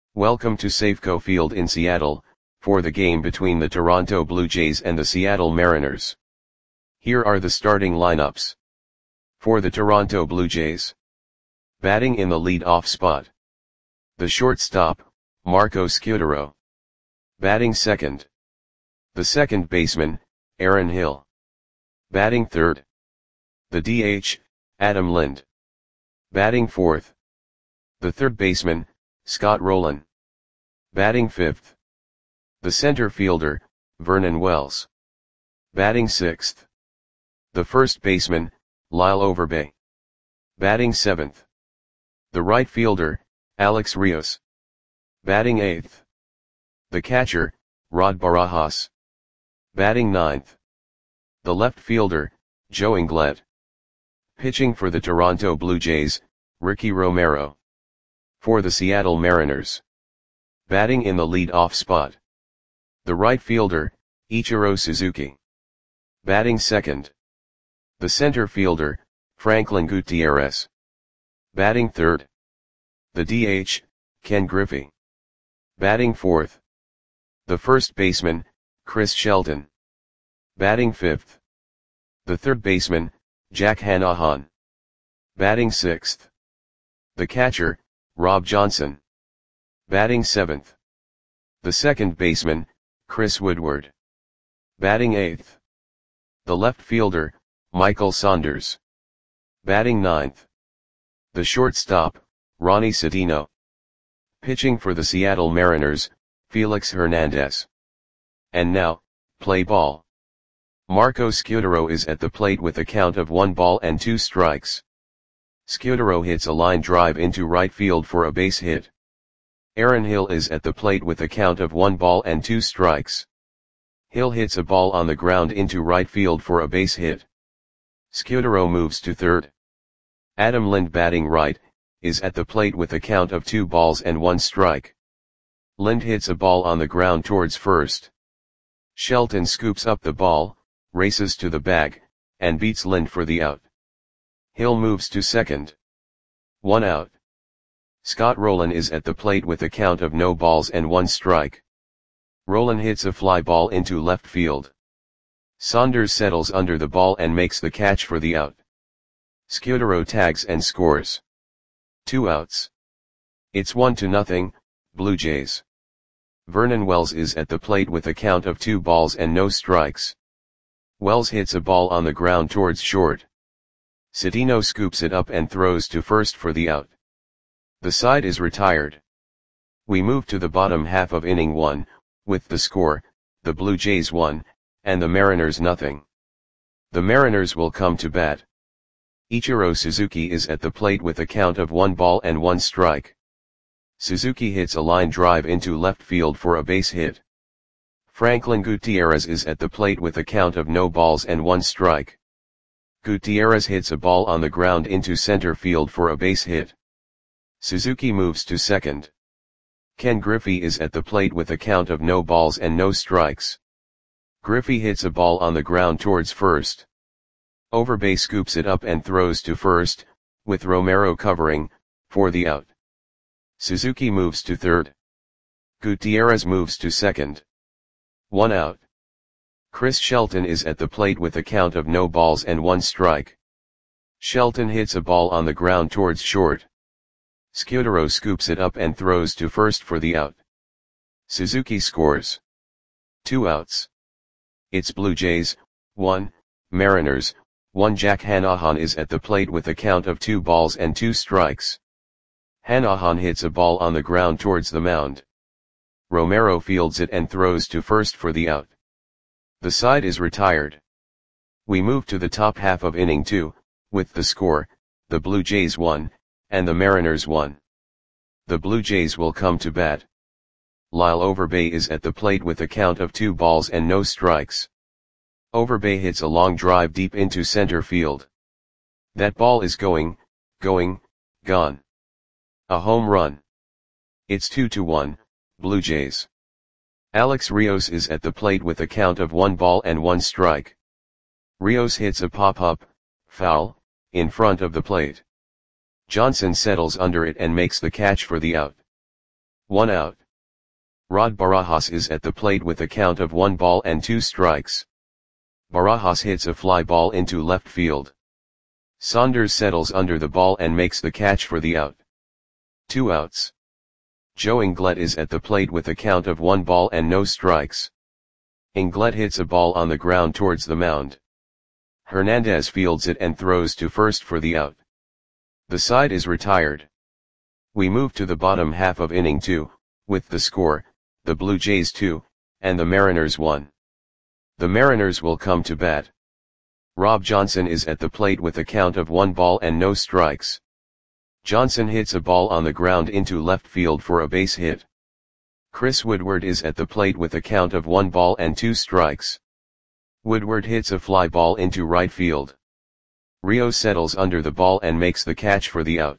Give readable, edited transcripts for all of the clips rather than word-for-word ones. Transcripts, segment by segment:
Welcome to Safeco Field in Seattle, for the game between the Toronto Blue Jays and the Seattle Mariners. Here are the starting lineups. For the Toronto Blue Jays. Batting in the lead-off spot. The shortstop, Marco Scutaro. Batting second. The second baseman, Aaron Hill. Batting third. The DH, Adam Lind. Batting fourth. The third baseman, Scott Rolen. Batting fifth. The center fielder, Vernon Wells. Batting sixth. The first baseman, Lyle Overbay. Batting seventh. The right fielder, Alex Rios. Batting eighth. The catcher, Rod Barajas. Batting ninth. The left fielder, Joe Inglet. Pitching for the Toronto Blue Jays, Ricky Romero. For the Seattle Mariners. Batting in the lead-off spot. The right fielder, Ichiro Suzuki. Batting second. The center fielder, Franklin Gutierrez. Batting third. The DH, Ken Griffey. Batting fourth. The first baseman, Chris Shelton. Batting fifth. The third baseman, Jack Hanahan. Batting sixth. The catcher, Rob Johnson. Batting seventh. The second baseman, Chris Woodward. Batting eighth. The left fielder, Michael Saunders. Batting ninth. The shortstop, Ronnie Cedeno. Pitching for the Seattle Mariners, Felix Hernandez. And now, play ball. Marco Scutaro is at the plate with a count of 1 ball and 2 strikes. Scutaro hits a line drive into right field for a base hit. Aaron Hill is at the plate with a count of 1 ball and 2 strikes. Hill hits a ball on the ground into right field for a base hit. Scutaro moves to third. Adam Lind, batting right, is at the plate with a count of 2 balls and 1 strike. Lind hits a ball on the ground towards first. Shelton scoops up the ball, races to the bag, and beats Lind for the out. Hill moves to second. 1 out. Scott Rolen is at the plate with a count of no balls and 1 strike. Rolen hits a fly ball into left field. Saunders settles under the ball and makes the catch for the out. Scutaro tags and scores. 2 outs. It's 1-0, Blue Jays. Vernon Wells is at the plate with a count of 2 balls and no strikes. Wells hits a ball on the ground towards short. Cedeno scoops it up and throws to first for the out. The side is retired. We move to the bottom half of inning 1, with the score, the Blue Jays 1, and the Mariners 0. The Mariners will come to bat. Ichiro Suzuki is at the plate with a count of 1 ball and 1 strike. Suzuki hits a line drive into left field for a base hit. Franklin Gutierrez is at the plate with a count of no balls and 1 strike. Gutierrez hits a ball on the ground into center field for a base hit. Suzuki moves to second. Ken Griffey is at the plate with a count of no balls and no strikes. Griffey hits a ball on the ground towards first. Overbay scoops it up and throws to first, with Romero covering, for the out. Suzuki moves to third. Gutierrez moves to second. 1 out. Chris Shelton is at the plate with a count of no balls and 1 strike. Shelton hits a ball on the ground towards short. Scutaro scoops it up and throws to first for the out. Suzuki scores. 2 outs. It's Blue Jays, 1, Mariners, 1. Jack Hanahan is at the plate with a count of 2 balls and 2 strikes. Hanahan hits a ball on the ground towards the mound. Romero fields it and throws to first for the out. The side is retired. We move to the top half of inning 2, with the score, the Blue Jays 1, and the Mariners 1. The Blue Jays will come to bat. Lyle Overbay is at the plate with a count of 2 balls and no strikes. Overbay hits a long drive deep into center field. That ball is gone. A home run. It's 2-1, Blue Jays. Alex Rios is at the plate with a count of 1 ball and 1 strike. Rios hits a pop-up, foul, in front of the plate. Johnson settles under it and makes the catch for the out. 1 out. Rod Barajas is at the plate with a count of 1 ball and 2 strikes. Barajas hits a fly ball into left field. Saunders settles under the ball and makes the catch for the out. 2 outs. Joe Inglet is at the plate with a count of 1 ball and no strikes. Inglet hits a ball on the ground towards the mound. Hernandez fields it and throws to first for the out. The side is retired. We move to the bottom half of inning 2, with the score, the Blue Jays 2, and the Mariners 1. The Mariners will come to bat. Rob Johnson is at the plate with a count of 1 ball and no strikes. Johnson hits a ball on the ground into left field for a base hit. Chris Woodward is at the plate with a count of 1 ball and 2 strikes. Woodward hits a fly ball into right field. Rios settles under the ball and makes the catch for the out.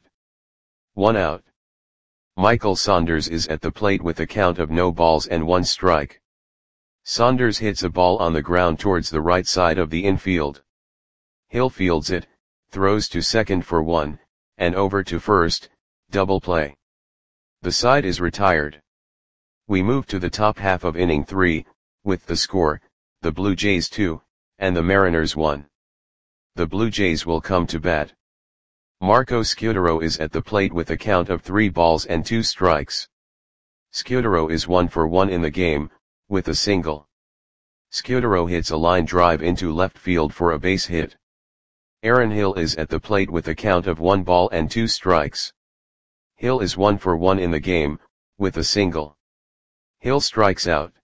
1 out. Michael Saunders is at the plate with a count of no balls and 1 strike. Saunders hits a ball on the ground towards the right side of the infield. Hill fields it, throws to second for 1, and over to first, double play. The side is retired. We move to the top half of inning 3, with the score, the Blue Jays 2, and the Mariners 1. The Blue Jays will come to bat. Marco Scutaro is at the plate with a count of 3 balls and 2 strikes. Scutaro is 1 for 1 in the game, with a single. Scutaro hits a line drive into left field for a base hit. Aaron Hill is at the plate with a count of 1 ball and 2 strikes. Hill is 1 for 1 in the game, with a single. Hill strikes out.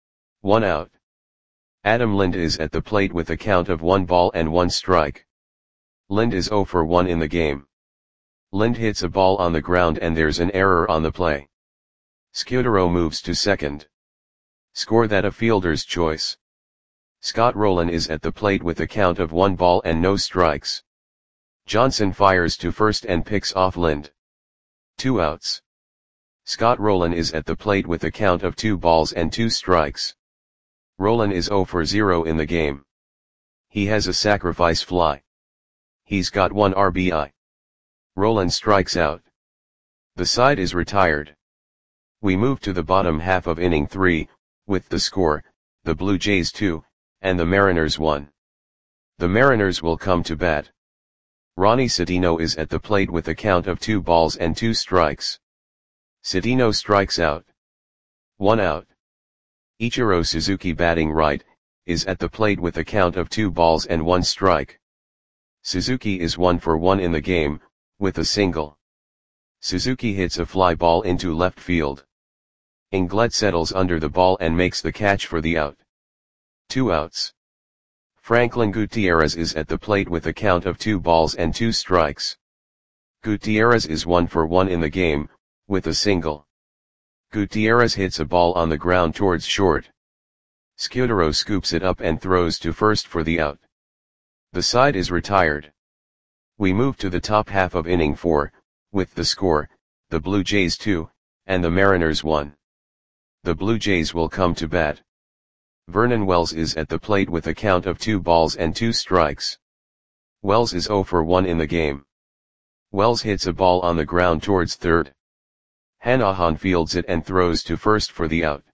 1 out. Adam Lind is at the plate with a count of 1 ball and 1 strike. Lind is 0 for 1 in the game. Lind hits a ball on the ground and there's an error on the play. Scutaro moves to second. Score that a fielder's choice. Scott Rowland is at the plate with a count of 1 ball and no strikes. Johnson fires to first and picks off Lind. 2 outs. Scott Rowland is at the plate with a count of 2 balls and 2 strikes. Rowland is 0 for 0 in the game. He has a sacrifice fly. He's got 1 RBI. Rowland strikes out. The side is retired. We move to the bottom half of inning 3, with the score, the Blue Jays 2, and the Mariners 1. The Mariners will come to bat. Ronnie Cedeno is at the plate with a count of 2 balls and 2 strikes. Cedeno strikes out. 1 out. Ichiro Suzuki, batting right, is at the plate with a count of 2 balls and 1 strike. Suzuki is 1 for 1 in the game, with a single. Suzuki hits a fly ball into left field. Inglet settles under the ball and makes the catch for the out. 2 outs. Franklin Gutierrez is at the plate with a count of 2 balls and 2 strikes. Gutierrez is 1 for 1 in the game, with a single. Gutierrez hits a ball on the ground towards short. Scutaro scoops it up and throws to first for the out. The side is retired. We move to the top half of inning 4, with the score, the Blue Jays 2, and the Mariners 1. The Blue Jays will come to bat. Vernon Wells is at the plate with a count of 2 balls and 2 strikes. Wells is 0 for 1 in the game. Wells hits a ball on the ground towards third. Hanahan fields it and throws to first for the out.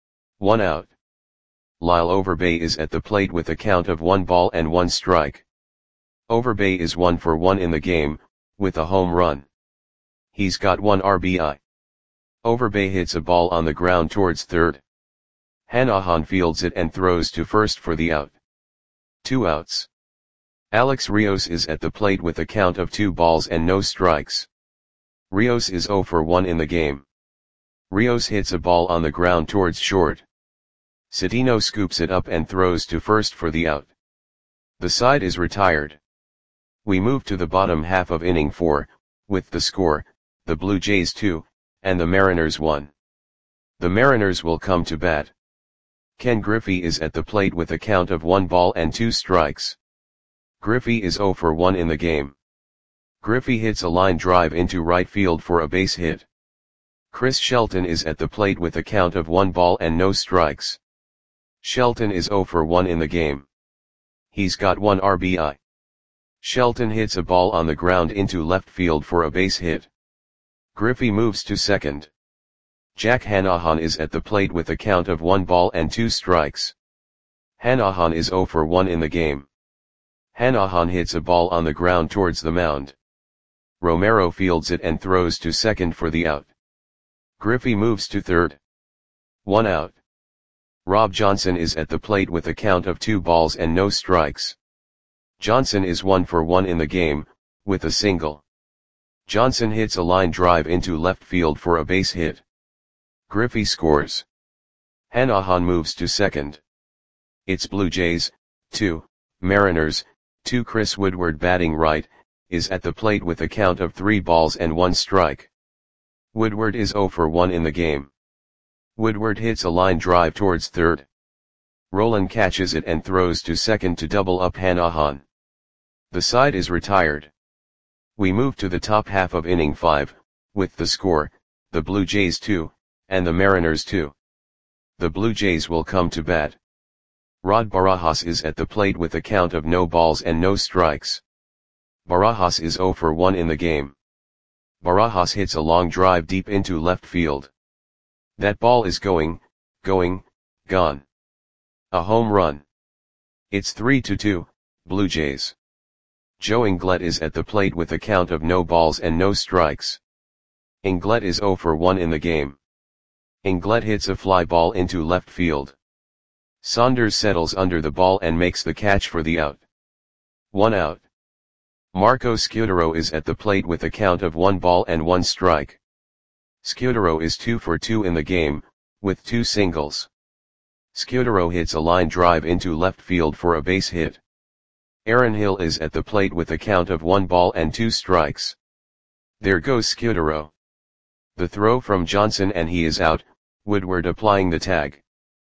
1 out. Lyle Overbay is at the plate with a count of 1 ball and 1 strike. Overbay is 1 for 1 in the game, with a home run. He's got 1 RBI. Overbay hits a ball on the ground towards third. Hanahan fields it and throws to first for the out. 2 outs. Alex Rios is at the plate with a count of 2 balls and no strikes. Rios is 0 for 1 in the game. Rios hits a ball on the ground towards short. Cedeno scoops it up and throws to first for the out. The side is retired. We move to the bottom half of inning 4, with the score, the Blue Jays 2, and the Mariners 1. The Mariners will come to bat. Ken Griffey is at the plate with a count of 1 ball and 2 strikes. Griffey is 0 for 1 in the game. Griffey hits a line drive into right field for a base hit. Chris Shelton is at the plate with a count of 1 ball and no strikes. Shelton is 0 for 1 in the game. He's got 1 RBI. Shelton hits a ball on the ground into left field for a base hit. Griffey moves to second. Jack Hanahan is at the plate with a count of 1 ball and 2 strikes. Hanahan is 0 for 1 in the game. Hanahan hits a ball on the ground towards the mound. Romero fields it and throws to second for the out. Griffey moves to third. 1 out. Rob Johnson is at the plate with a count of 2 balls and no strikes. Johnson is 1 for 1 in the game, with a single. Johnson hits a line drive into left field for a base hit. Griffey scores. Hanahan moves to second. It's Blue Jays, 2, Mariners, 2. Chris Woodward batting right, is at the plate with a count of 3 balls and 1 strike. Woodward is 0 for 1 in the game. Woodward hits a line drive towards third. Rolen catches it and throws to second to double up Hanahan. The side is retired. We move to the top half of inning 5, with the score, the Blue Jays 2, and the Mariners 2. The Blue Jays will come to bat. Rod Barajas is at the plate with a count of no balls and no strikes. Barajas is 0 for 1 in the game. Barajas hits a long drive deep into left field. That ball is gone. A home run. It's 3-2, Blue Jays. Joe Inglet is at the plate with a count of no balls and no strikes. Inglet is 0 for 1 in the game. Inglet hits a fly ball into left field. Saunders settles under the ball and makes the catch for the out. 1 out. Marco Scutaro is at the plate with a count of 1 ball and 1 strike. Scutaro is 2 for 2 in the game, with 2 singles. Scutaro hits a line drive into left field for a base hit. Aaron Hill is at the plate with a count of 1 ball and 2 strikes. There goes Scutaro. The throw from Johnson and he is out, Woodward applying the tag.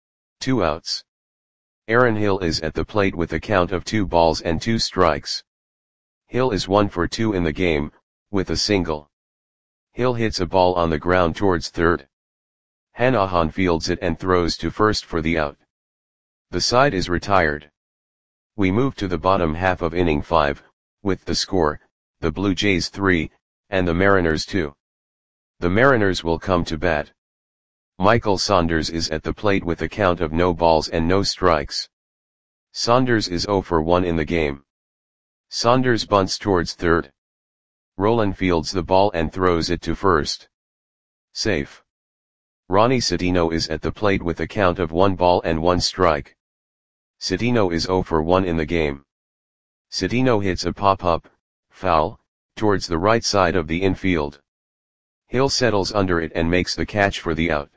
2 outs. Aaron Hill is at the plate with a count of 2 balls and 2 strikes. Hill is 1 for 2 in the game, with a single. Hill hits a ball on the ground towards third. Hanahan fields it and throws to first for the out. The side is retired. We move to the bottom half of inning 5, with the score, the Blue Jays 3, and the Mariners 2. The Mariners will come to bat. Michael Saunders is at the plate with a count of no balls and no strikes. Saunders is 0 for 1 in the game. Saunders bunts towards third. Rolen fields the ball and throws it to first. Safe. Ronnie Citino is at the plate with a count of 1 ball and 1 strike. Citino is 0 for 1 in the game. Citino hits a pop-up, foul, towards the right side of the infield. Hill settles under it and makes the catch for the out.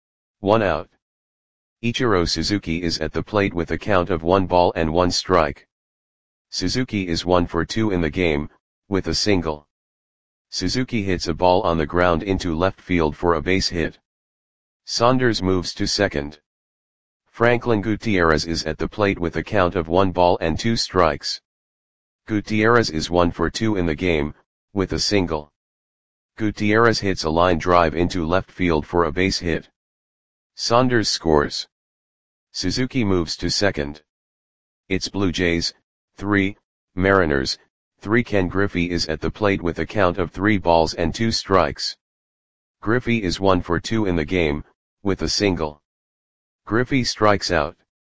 1 out. Ichiro Suzuki is at the plate with a count of 1 ball and 1 strike. Suzuki is 1 for 2 in the game, with a single. Suzuki hits a ball on the ground into left field for a base hit. Saunders moves to second. Franklin Gutierrez is at the plate with a count of 1 ball and 2 strikes. Gutierrez is 1 for 2 in the game, with a single. Gutierrez hits a line drive into left field for a base hit. Saunders scores. Suzuki moves to second. It's Blue Jays, 3, Mariners, 3. Ken Griffey is at the plate with a count of 3 balls and 2 strikes. Griffey is 1 for 2 in the game, with a single. Griffey strikes out.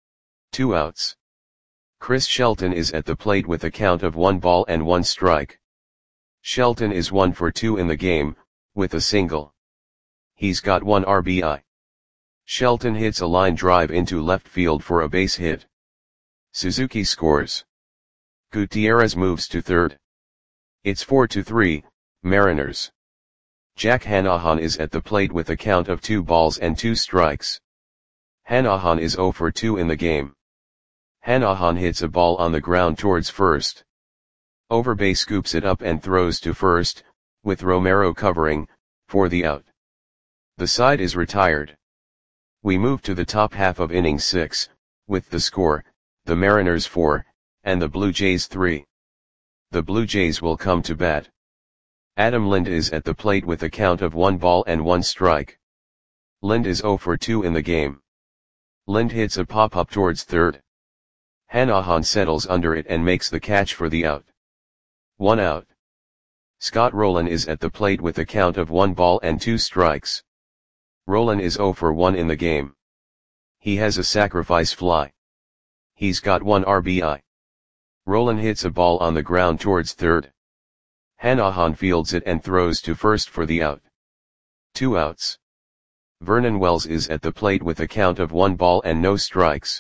2 outs. Chris Shelton is at the plate with a count of 1 ball and 1 strike. Shelton is 1 for 2 in the game, with a single. He's got 1 RBI. Shelton hits a line drive into left field for a base hit. Suzuki scores. Gutierrez moves to third. It's 4-3, Mariners. Jack Hanahan is at the plate with a count of 2 balls and 2 strikes. Hanahan is 0 for 2 in the game. Hanahan hits a ball on the ground towards first. Overbay scoops it up and throws to first, with Romero covering, for the out. The side is retired. We move to the top half of inning 6, with the score, the Mariners 4, and the Blue Jays 3. The Blue Jays will come to bat. Adam Lind is at the plate with a count of 1 ball and 1 strike. Lind is 0 for 2 in the game. Lind hits a pop-up towards third. Hanahan settles under it and makes the catch for the out. 1 out. Scott Rolen is at the plate with a count of 1 ball and 2 strikes. Roland is 0 for 1 in the game. He has a sacrifice fly. He's got 1 RBI. Roland hits a ball on the ground towards third. Hanahan fields it and throws to first for the out. 2 outs. Vernon Wells is at the plate with a count of 1 ball and no strikes.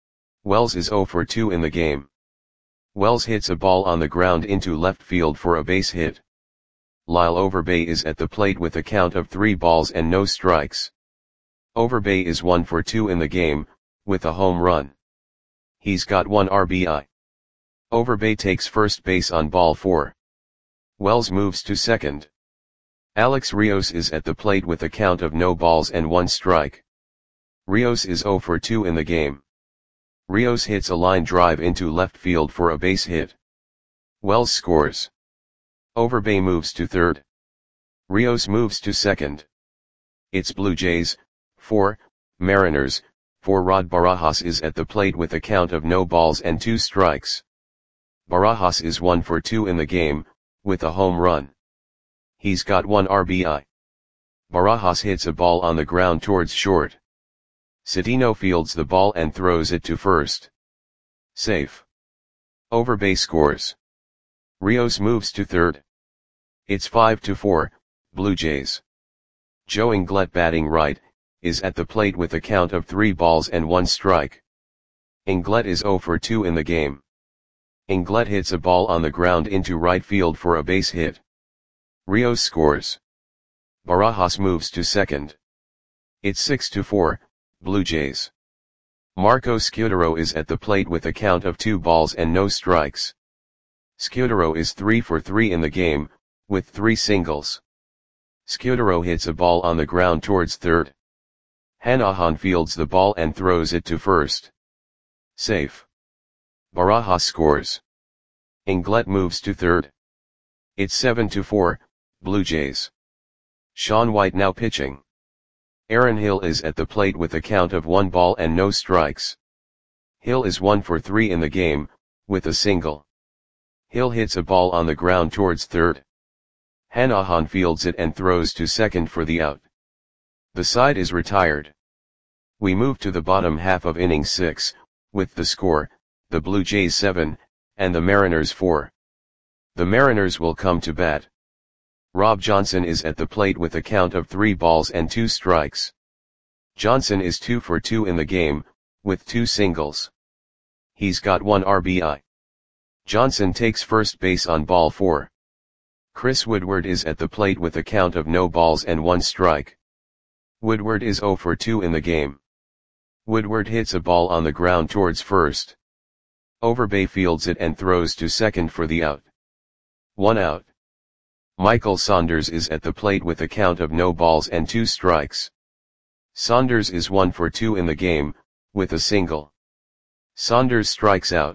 Wells is 0 for 2 in the game. Wells hits a ball on the ground into left field for a base hit. Lyle Overbay is at the plate with a count of 3 balls and no strikes. Overbay is 1 for 2 in the game, with a home run. He's got 1 RBI. Overbay takes first base on ball 4. Wells moves to second. Alex Rios is at the plate with a count of no balls and 1 strike. Rios is 0 for 2 in the game. Rios hits a line drive into left field for a base hit. Wells scores. Overbay moves to third. Rios moves to second. It's Blue Jays, 4, Mariners, 4. Rod Barajas is at the plate with a count of no balls and 2 strikes. Barajas is 1 for 2 in the game, with a home run. He's got 1 RBI. Barajas hits a ball on the ground towards short. Cedeno fields the ball and throws it to first. Safe. Overbay scores. Rios moves to third. It's 5-4, Blue Jays. Joe Inglet, batting right, is at the plate with a count of 3 balls and 1 strike. Inglet is 0 for 2 in the game. Inglet hits a ball on the ground into right field for a base hit. Rios scores. Barajas moves to second. It's 6-4, Blue Jays. Marco Scudero is at the plate with a count of 2 balls and no strikes. Scudero is 3 for 3 in the game, with 3 singles. Scudero hits a ball on the ground towards third. Hanahan fields the ball and throws it to first. Safe. Barajas scores. Inglet moves to third. It's 7-4, Blue Jays. Sean White now pitching. Aaron Hill is at the plate with a count of 1 ball and no strikes. Hill is 1 for 3 in the game, with a single. Hill hits a ball on the ground towards third. Hanahan fields it and throws to second for the out. The side is retired. We move to the bottom half of inning 6, with the score, the Blue Jays 7, and the Mariners 4. The Mariners will come to bat. Rob Johnson is at the plate with a count of 3 balls and 2 strikes. Johnson is 2 for 2 in the game, with 2 singles. He's got 1 RBI. Johnson takes first base on ball 4. Chris Woodward is at the plate with a count of no balls and 1 strike. Woodward is 0 for 2 in the game. Woodward hits a ball on the ground towards first. Overbay fields it and throws to second for the out. 1 out. Michael Saunders is at the plate with a count of no balls and 2 strikes. Saunders is 1 for 2 in the game, with a single. Saunders strikes out.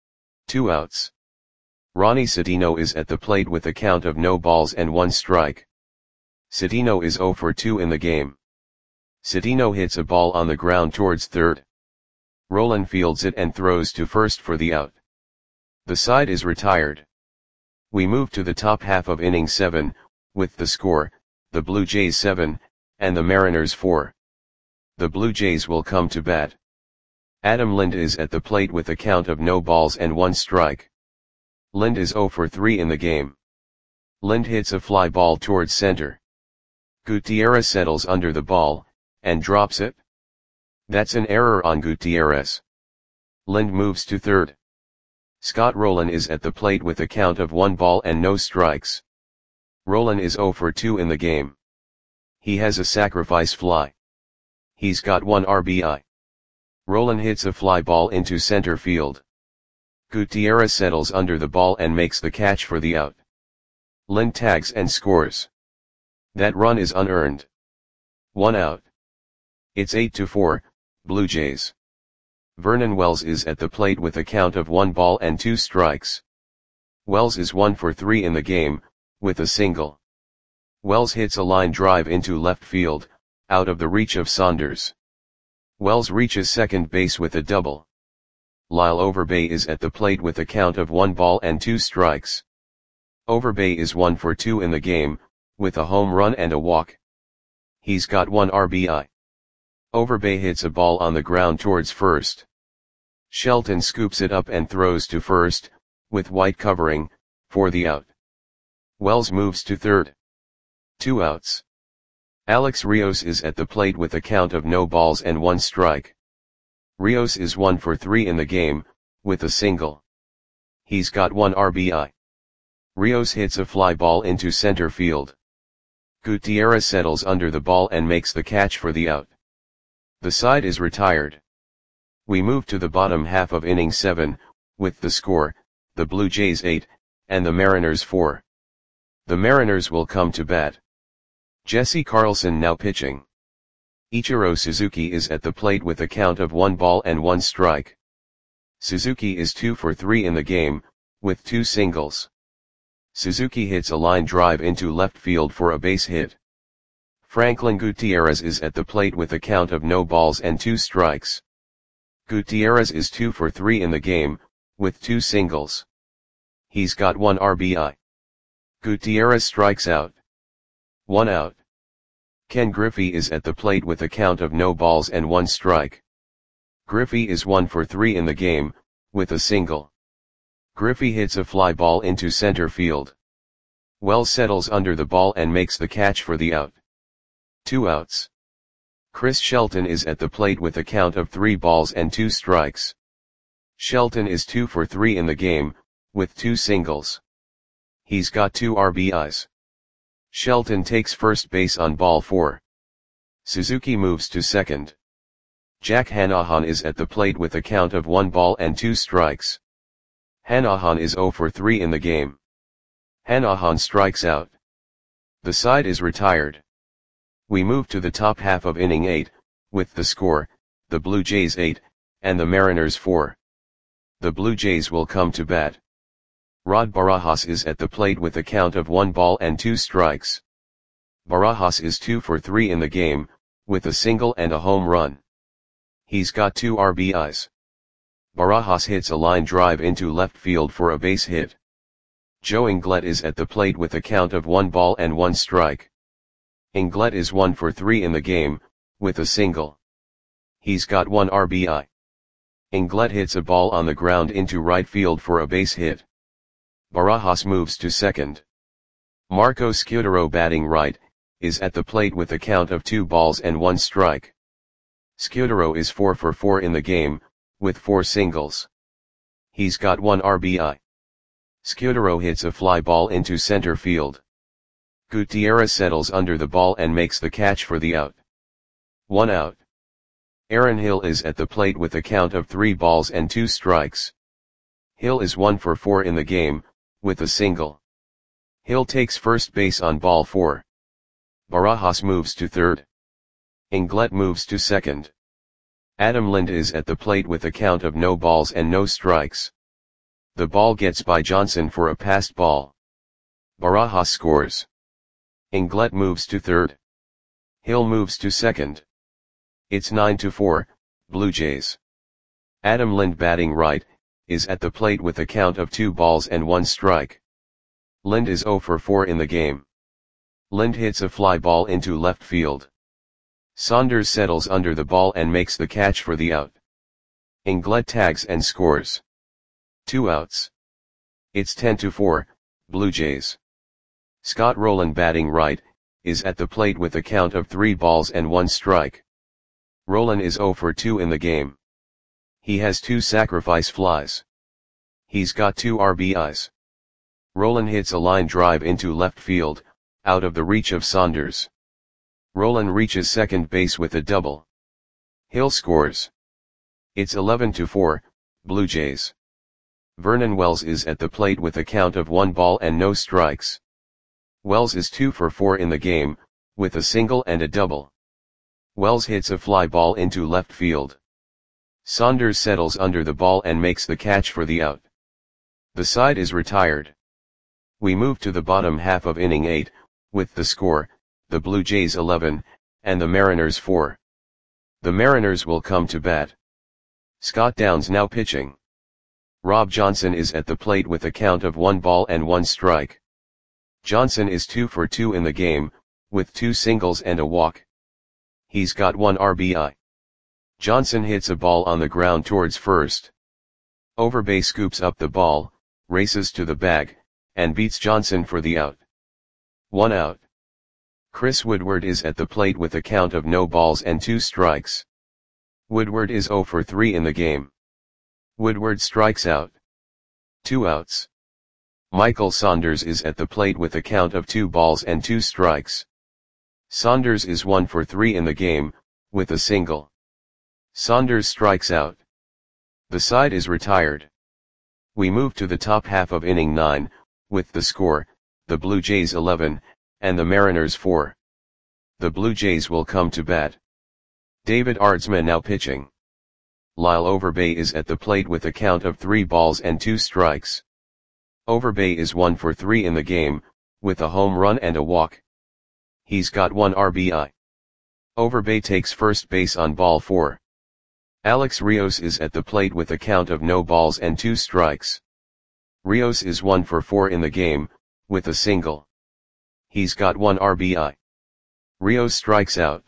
2 outs. Ronnie Cedeno is at the plate with a count of no balls and 1 strike. Cedeno is 0 for 2 in the game. Cedeno hits a ball on the ground towards third. Roland fields it and throws to first for the out. The side is retired. We move to the top half of inning 7, with the score, the Blue Jays 7, and the Mariners 4. The Blue Jays will come to bat. Adam Lind is at the plate with a count of no balls and 1 strike. Lind is 0 for 3 in the game. Lind hits a fly ball towards center. Gutierrez settles under the ball, and drops it. That's an error on Gutierrez. Lind moves to third. Scott Rolen is at the plate with a count of 1 ball and no strikes. Rolen is 0 for 2 in the game. He has a sacrifice fly. He's got 1 RBI. Rolen hits a fly ball into center field. Gutierrez settles under the ball and makes the catch for the out. Lind tags and scores. That run is unearned. 1 out. It's 8-4, Blue Jays. Vernon Wells is at the plate with a count of 1 ball and 2 strikes. Wells is 1 for 3 in the game, with a single. Wells hits a line drive into left field, out of the reach of Saunders. Wells reaches second base with a double. Lyle Overbay is at the plate with a count of 1 ball and 2 strikes. Overbay is 1 for 2 in the game, with a home run and a walk. He's got 1 RBI. Overbay hits a ball on the ground towards first. Shelton scoops it up and throws to first, with White covering, for the out. Wells moves to third. 2 outs. Alex Rios is at the plate with a count of no balls and 1 strike. Rios is 1 for 3 in the game, with a single. He's got 1 RBI. Rios hits a fly ball into center field. Gutierrez settles under the ball and makes the catch for the out. The side is retired. We move to the bottom half of inning 7, with the score, the Blue Jays 8, and the Mariners 4. The Mariners will come to bat. Jesse Carlson now pitching. Ichiro Suzuki is at the plate with a count of 1 ball and 1 strike. Suzuki is 2 for 3 in the game, with 2 singles. Suzuki hits a line drive into left field for a base hit. Franklin Gutierrez is at the plate with a count of no balls and 2 strikes. Gutierrez is 2 for 3 in the game, with 2 singles. He's got 1 RBI. Gutierrez strikes out. 1 out. Ken Griffey is at the plate with a count of no balls and 1 strike. Griffey is 1 for 3 in the game, with a single. Griffey hits a fly ball into center field. Wells settles under the ball and makes the catch for the out. 2 outs. Chris Shelton is at the plate with a count of 3 balls and 2 strikes. Shelton is 2 for 3 in the game, with 2 singles. He's got 2 RBIs. Shelton takes first base on ball 4. Suzuki moves to second. Jack Hanahan is at the plate with a count of 1 ball and 2 strikes. Hanahan is 0 for 3 in the game. Hanahan strikes out. The side is retired. We move to the top half of inning 8, with the score, the Blue Jays 8, and the Mariners 4. The Blue Jays will come to bat. Rod Barajas is at the plate with a count of 1 ball and 2 strikes. Barajas is 2 for 3 in the game, with a single and a home run. He's got 2 RBIs. Barajas hits a line drive into left field for a base hit. Joe Inglet is at the plate with a count of 1 ball and 1 strike. Inglet is 1 for 3 in the game, with a single. He's got 1 RBI. Inglet hits a ball on the ground into right field for a base hit. Barajas moves to second. Marco Scutaro, batting right, is at the plate with a count of 2 balls and 1 strike. Scutaro is 4 for 4 in the game, with 4 singles. He's got 1 RBI. Scutaro hits a fly ball into center field. Gutierrez settles under the ball and makes the catch for the out. 1 out. Aaron Hill is at the plate with a count of 3 balls and 2 strikes. Hill is 1 for 4 in the game, with a single. Hill takes first base on ball 4. Barajas moves to third. Inglet moves to second. Adam Lind is at the plate with a count of no balls and no strikes. The ball gets by Johnson for a passed ball. Barajas scores. Inglet moves to third. Hill moves to second. It's 9-4, Blue Jays. Adam Lind, batting right, is at the plate with a count of 2 balls and 1 strike. Lind is 0 for 4 in the game. Lind hits a fly ball into left field. Saunders settles under the ball and makes the catch for the out. Inglet tags and scores. 2 outs. It's 10-4, Blue Jays. Scott Rowland, batting right, is at the plate with a count of 3 balls and 1 strike. Rowland is 0 for 2 in the game. He has 2 sacrifice flies. He's got 2 RBIs. Rowland hits a line drive into left field, out of the reach of Saunders. Rowland reaches second base with a double. Hill scores. It's 11-4, Blue Jays. Vernon Wells is at the plate with a count of 1 ball and no strikes. Wells is 2 for 4 in the game, with a single and a double. Wells hits a fly ball into left field. Saunders settles under the ball and makes the catch for the out. The side is retired. We move to the bottom half of inning 8, with the score, the Blue Jays 11, and the Mariners 4. The Mariners will come to bat. Scott Downs now pitching. Rob Johnson is at the plate with a count of 1 ball and 1 strike. Johnson is 2 for 2 in the game, with 2 singles and a walk. He's got 1 RBI. Johnson hits a ball on the ground towards first. Overbay scoops up the ball, races to the bag, and beats Johnson for the out. 1 out. Chris Woodward is at the plate with a count of no balls and 2 strikes. Woodward is 0 for 3 in the game. Woodward strikes out. 2 outs. Michael Saunders is at the plate with a count of 2 balls and 2 strikes. Saunders is 1 for 3 in the game, with a single. Saunders strikes out. The side is retired. We move to the top half of inning 9, with the score, the Blue Jays 11, and the Mariners 4. The Blue Jays will come to bat. David Aardsma now pitching. Lyle Overbay is at the plate with a count of 3 balls and 2 strikes. Overbay is 1 for 3 in the game, with a home run and a walk. He's got 1 RBI. Overbay takes first base on ball 4. Alex Rios is at the plate with a count of no balls and 2 strikes. Rios is 1 for 4 in the game, with a single. He's got 1 RBI. Rios strikes out.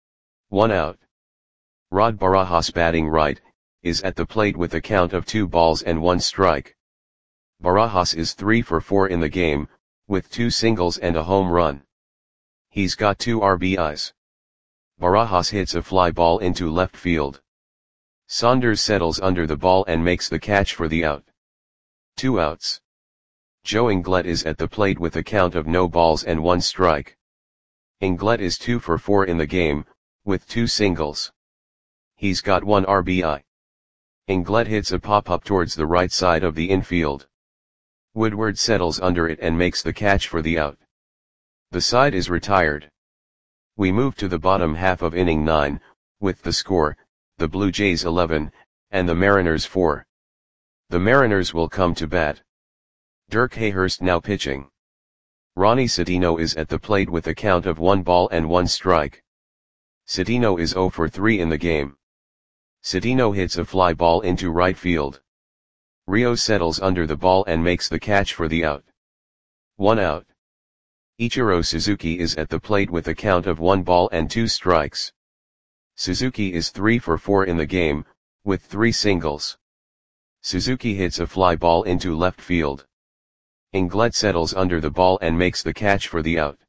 1 out. Rod Barajas, batting right, is at the plate with a count of 2 balls and 1 strike. Barajas is 3 for 4 in the game, with 2 singles and a home run. He's got 2 RBIs. Barajas hits a fly ball into left field. Saunders settles under the ball and makes the catch for the out. 2 outs. Joe Inglet is at the plate with a count of no balls and 1 strike. Inglet is 2 for 4 in the game, with 2 singles. He's got 1 RBI. Inglet hits a pop-up towards the right side of the infield. Woodward settles under it and makes the catch for the out. The side is retired. We move to the bottom half of inning 9, with the score, the Blue Jays 11, and the Mariners 4. The Mariners will come to bat. Dirk Hayhurst now pitching. Ronnie Citino is at the plate with a count of 1 ball and 1 strike. Citino is 0 for 3 in the game. Citino hits a fly ball into right field. Rios settles under the ball and makes the catch for the out. 1 out. Ichiro Suzuki is at the plate with a count of 1 ball and 2 strikes. Suzuki is 3 for 4 in the game, with 3 singles. Suzuki hits a fly ball into left field. Inglet settles under the ball and makes the catch for the out.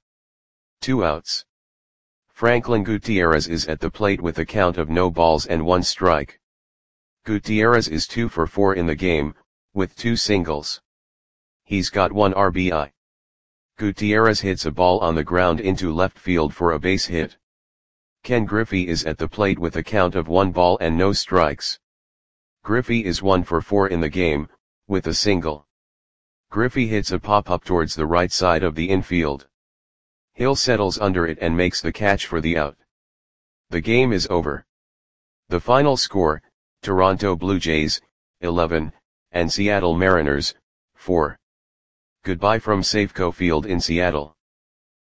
2 outs. Franklin Gutierrez is at the plate with a count of no balls and 1 strike. Gutierrez is 2 for 4 in the game, with 2 singles. He's got 1 RBI. Gutierrez hits a ball on the ground into left field for a base hit. Ken Griffey is at the plate with a count of 1 ball and no strikes. Griffey is 1 for 4 in the game, with a single. Griffey hits a pop-up towards the right side of the infield. Hill settles under it and makes the catch for the out. The game is over. The final score, Toronto Blue Jays, 11, and Seattle Mariners, 4. Goodbye from Safeco Field in Seattle.